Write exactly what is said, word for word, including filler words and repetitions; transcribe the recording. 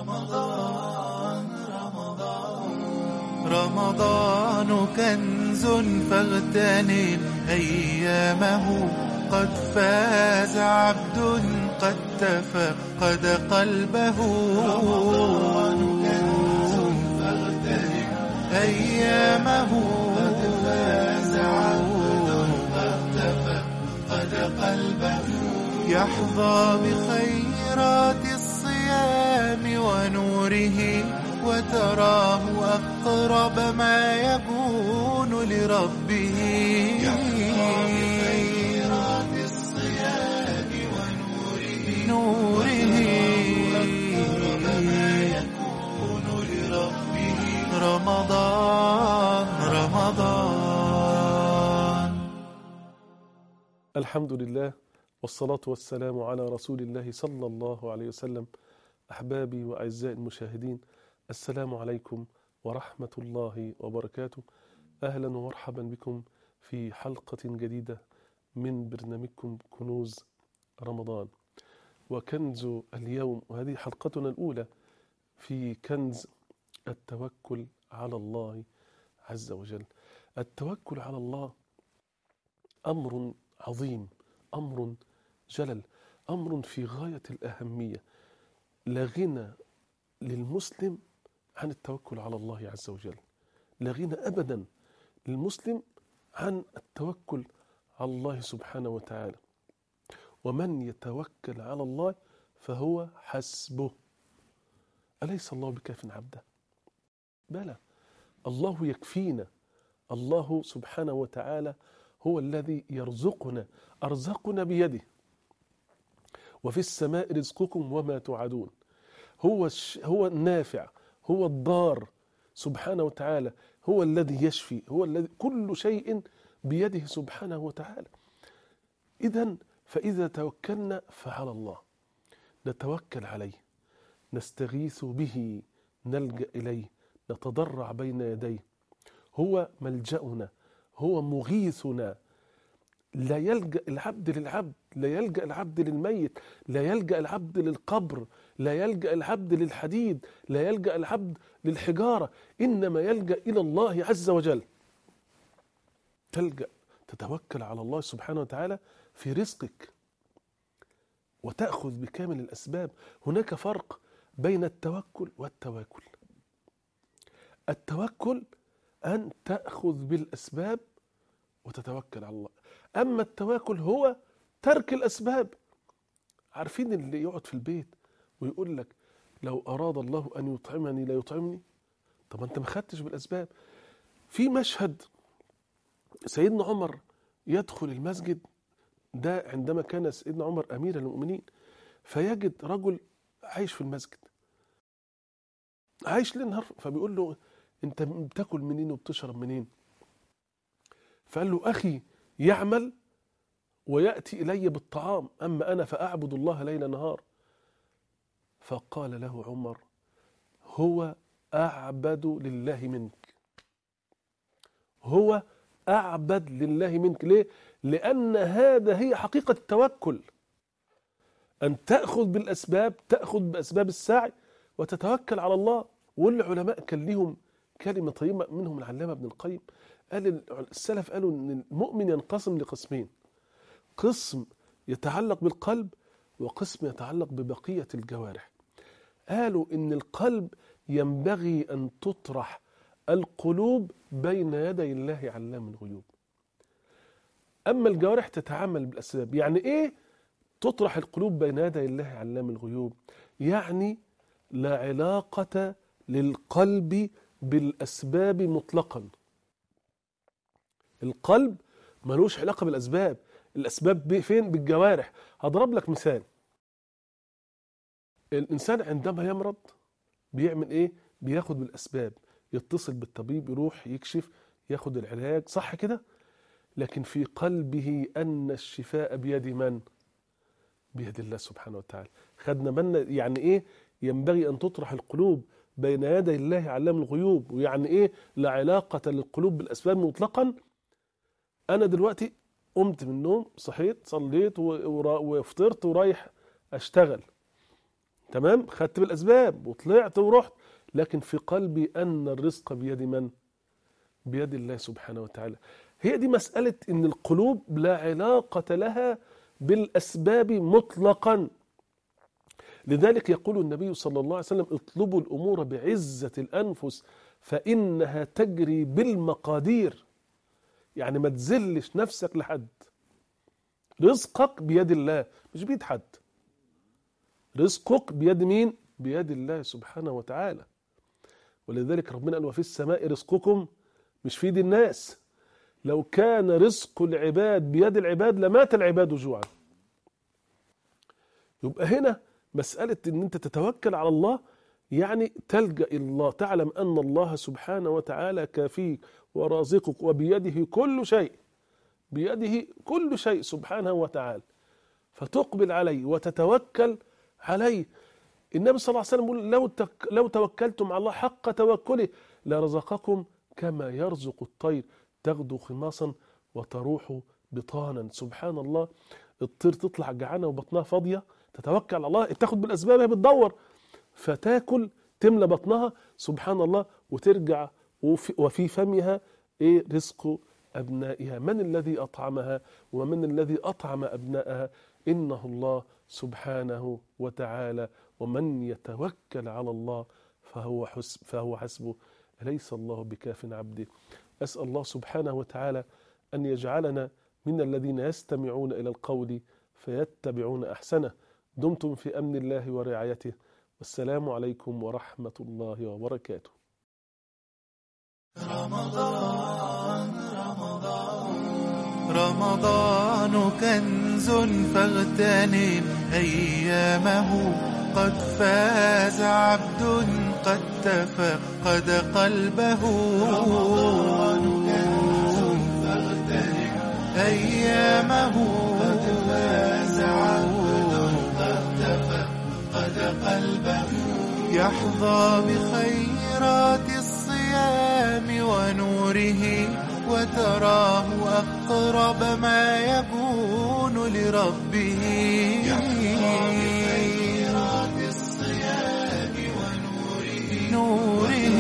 رمضان رمضان رمضان كنز فاغتنم أيامه، قد فاز عبد قد تفقد قلبه. رمضان كنز فاغتنم أيامه، قد فاز عبد قد تفقد قلبه. يحظى بخيرات الصيام ونوره، وتراه أقرب ما يكون لربه. يحظى بخيرات الصيام ونوره نوره وأقرب ما يكون لربه. رمضان رمضان. الحمد لله والصلاة والسلام على رسول الله صلى الله عليه وسلم. أحبابي وأعزائي المشاهدين، السلام عليكم ورحمة الله وبركاته. أهلا ومرحبا بكم في حلقة جديدة من برنامجكم كنوز رمضان. وكنز اليوم، وهذه حلقتنا الأولى في كنز التوكل على الله عز وجل. التوكل على الله أمر عظيم، أمر جلل، أمر في غاية الأهمية. لا غنى للمسلم عن التوكل على الله عز وجل، لا غنى أبدا للمسلم عن التوكل على الله سبحانه وتعالى. ومن يتوكل على الله فهو حسبه. أليس الله بكاف عبده؟ بلى، الله يكفينا. الله سبحانه وتعالى هو الذي يرزقنا، أرزقنا بيده. وفي السماء رزقكم وما توعدون. هو هو النافع، هو الضار سبحانه وتعالى، هو الذي يشفي، هو الذي كل شيء بيده سبحانه وتعالى. إذن فإذا توكلنا فعلى الله، نتوكل عليه، نستغيث به، نلجأ إليه، نتضرع بين يديه. هو ملجأنا، هو مغيثنا. لا يلجأ العبد للعبد، لا يلجأ العبد للميت، لا يلجأ العبد للقبر، لا يلجأ العبد للحديد، لا يلجأ العبد للحجارة، إنما يلجأ إلى الله عز وجل. تلجأ، تتوكل على الله سبحانه وتعالى في رزقك، وتأخذ بكامل الأسباب. هناك فرق بين التوكل والتواكل. التوكل أن تأخذ بالأسباب وتتوكل على الله. أما التواكل هو ترك الأسباب. عارفين اللي يقعد في البيت ويقول لك لو أراد الله أن يطعمني لا يطعمني؟ طب أنت ما خدتش بالأسباب. في مشهد سيدنا عمر يدخل المسجد ده عندما كان سيدنا عمر أمير المؤمنين، فيجد رجل عايش في المسجد، عايش ليل نهار. فبيقول له أنت بتاكل منين وبتشرب منين؟ فقال له أخي يعمل ويأتي إلي بالطعام، أما أنا فأعبد الله ليل نهار. فقال له عمر هو أعبد لله منك، هو أعبد لله منك. ليه؟ لأن هذا هي حقيقة التوكل، أن تأخذ بالأسباب، تأخذ بأسباب السعي وتتوكل على الله. والعلماء كان لهم كلمة طيبة، منهم العلامة ابن القيم، قال السلف قالوا أن المؤمن ينقسم لقسمين: قسم يتعلق بالقلب، وقسم يتعلق ببقية الجوارح. قالوا إن القلب ينبغي أن تطرح القلوب بين يدي الله علام الغيوب، أما الجوارح تتعامل بالأسباب. يعني إيه تطرح القلوب بين يدي الله علام الغيوب؟ يعني لا علاقة للقلب بالأسباب مطلقا. القلب ملوش علاقة بالأسباب. الأسباب فين؟ بالجوارح. هضرب لك مثال. الإنسان عندما يمرض بيعمل إيه؟ بياخد بالأسباب، يتصل بالطبيب، يروح يكشف، ياخد العلاج، صح كده؟ لكن في قلبه أن الشفاء بيد من؟ بيد الله سبحانه وتعالى. خدنا بالنا يعني إيه ينبغي أن تطرح القلوب بين يدي الله علام الغيوب، ويعني إيه لا علاقة للقلوب بالأسباب مطلقا. أنا دلوقتي قمت من النوم، صحيت، صليت وفطرت ورايح أشتغل، تمام، خدت بالأسباب وطلعت ورحت، لكن في قلبي أن الرزق بيد من؟ بيد الله سبحانه وتعالى. هي دي مسألة إن القلوب لا علاقة لها بالأسباب مطلقا. لذلك يقول النبي صلى الله عليه وسلم: اطلبوا الأمور بعزة الأنفس فإنها تجري بالمقادير. يعني ما تذلش نفسك لحد. رزقك بيد الله مش بيد حد. رزقك بيد مين؟ بيد الله سبحانه وتعالى. ولذلك ربنا قال: وفي السماء رزقكم، مش في يد الناس. لو كان رزق العباد بيد العباد لمات العباد جوعا. يبقى هنا مسألة ان انت تتوكل على الله، يعني تلجأ إلى الله، تعلم أن الله سبحانه وتعالى كافيك ورازقك وبيده كل شيء، بيده كل شيء سبحانه وتعالى، فتقبل عليه وتتوكل عليه. النبي صلى الله عليه وسلم يقول: لو تك لو توكلتم على الله حق توكله لرزقكم كما يرزق الطير تغدو خماصا وتروح بطانا. سبحان الله، الطير تطلع جعانه وبطنها فاضيه، تتوكل على الله، تاخد بالاسباب، هي بتدور فتاكل تملى بطنها سبحان الله وترجع وفي, وفي فمها ايه؟ رزق ابنائها. من الذي اطعمها ومن الذي اطعم ابنائها؟ انه الله سبحانه وتعالى. ومن يتوكل على الله فهو حسب فهو حسبه، أليس الله بكاف عبده. أسأل الله سبحانه وتعالى أن يجعلنا من الذين يستمعون إلى القول فيتبعون أحسنه. دمتم في أمن الله ورعايته، والسلام عليكم ورحمة الله وبركاته. رمضان رمضان رمضان كنز فاغتنم أيامه، قد فاز عبد قد تفقد قلبه. رمضان كنز فاغتنم أيامه، قد فاز عبد قد تفقد قلبه. يحظى بخيرات الصيام ونوره، وتراه أقرب ما يكون لربه. يحظى بخيرات الصيام ونوره